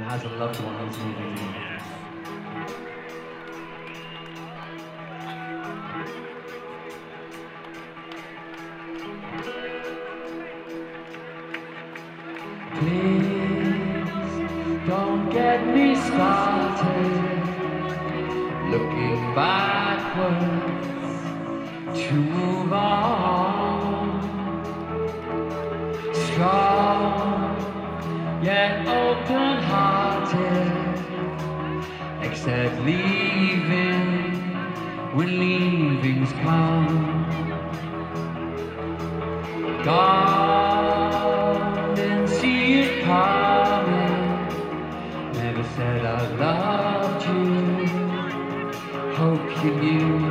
has a loved one who's moving on. Please don't get me started looking backwards to move on. Strong yet open-hearted, except leaving when leavings come. God didn't see it coming, never said I loved you, hope you knew.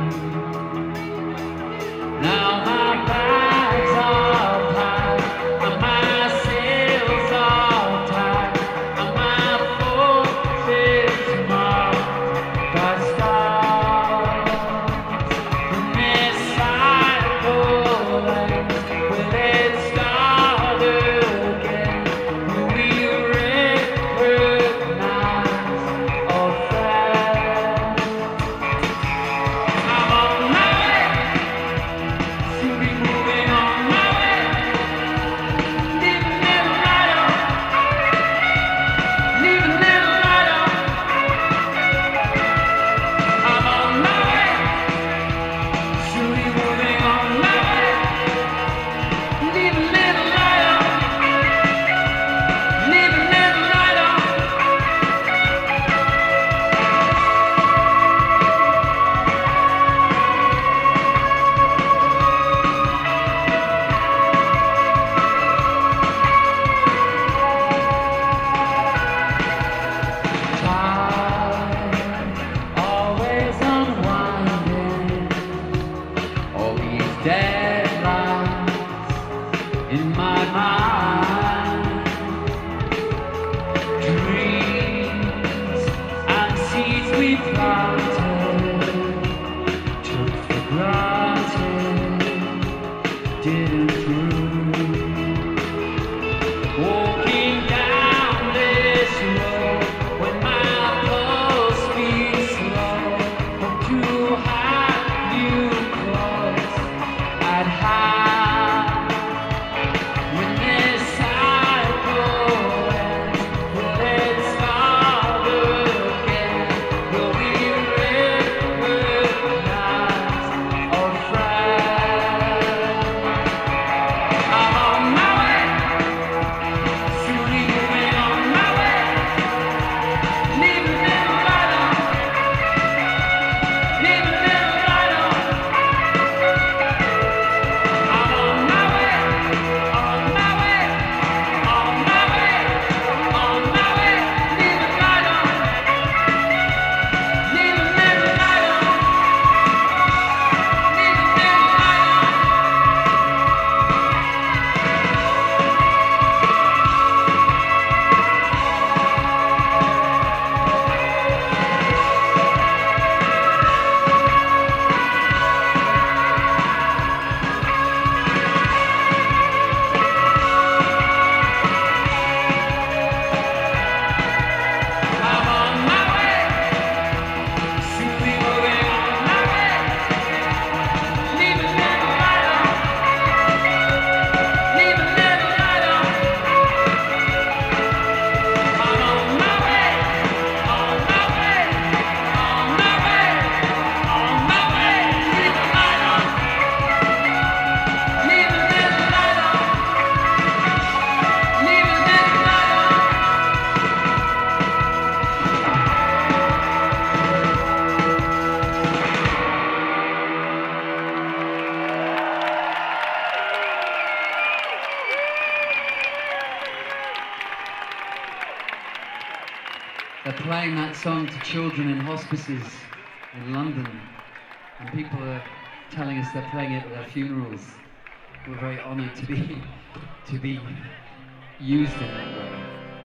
Now my bags are packed, and my sails are tied, and my boat is marked by stars. When this cycle ends, will it start again? Will we recognize our friends? I'm on my way to be moving on my way, leaving it right on, leaving it right on. I'm on my way to be moving on my way, leaving it right on, leaving it right on. Time always unwinding, all these deadlines in my mind, dreams and seeds we planted, took for granted, didn't prove. Walking down this road when my pulse beats slow, hope to have you close at hand. When this cycle ends, will it start again? Will we recognize our friends? I'm on my way to be moving on my way, leaving it right on, leaving it right on. I'm on my way, on my way, on my way, on my way, leaving it right on, leaving it right on, leaving it right on. I'm on my way to be moving on my way, leaving it right on, leaving it right on. I'm on my way, on my way, on my way, on my way, leaving it right on, leaving it right on, leaving it right on. They're playing that song to children in hospices in London, and people are telling us they're playing it at their funerals. We're very honoured to be used in that way.